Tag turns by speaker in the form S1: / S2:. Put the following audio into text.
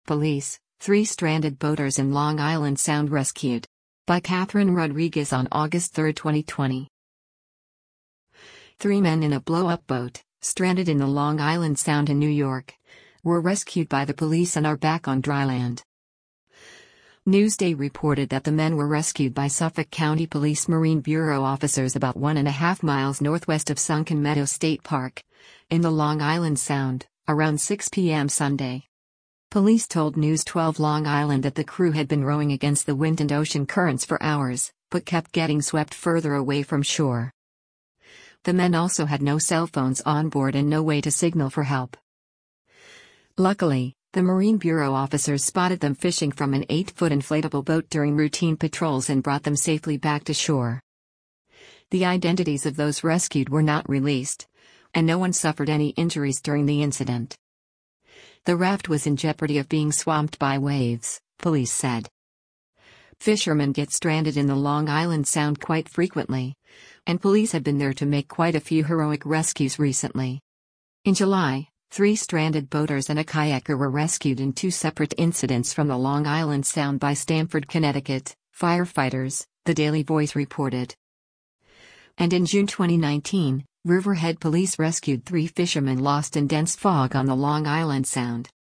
S1: Police, 3 stranded boaters in Long Island Sound rescued. By Catherine Rodriguez on August 3, 2020. 3 men in a blow-up boat, stranded in the Long Island Sound in New York, were rescued by the police and are back on dry land. Newsday reported that the men were rescued by Suffolk County Police Marine Bureau officers about 1.5 miles northwest of Sunken Meadow State Park, in the Long Island Sound, around 6 p.m. Sunday. Police told News 12 Long Island that the crew had been rowing against the wind and ocean currents for hours, but kept getting swept further away from shore. The men also had no cell phones on board and no way to signal for help. Luckily, the Marine Bureau officers spotted them fishing from an 8-foot inflatable boat during routine patrols and brought them safely back to shore. The identities of those rescued were not released, and no one suffered any injuries during the incident. The raft was in jeopardy of being swamped by waves, police said. Fishermen get stranded in the Long Island Sound quite frequently, and police have been there to make quite a few heroic rescues recently. In July, 3 stranded boaters and a kayaker were rescued in 2 separate incidents from the Long Island Sound by Stamford, Connecticut, firefighters, the Daily Voice reported. And in June 2019, Riverhead police rescued 3 fishermen lost in dense fog on the Long Island Sound.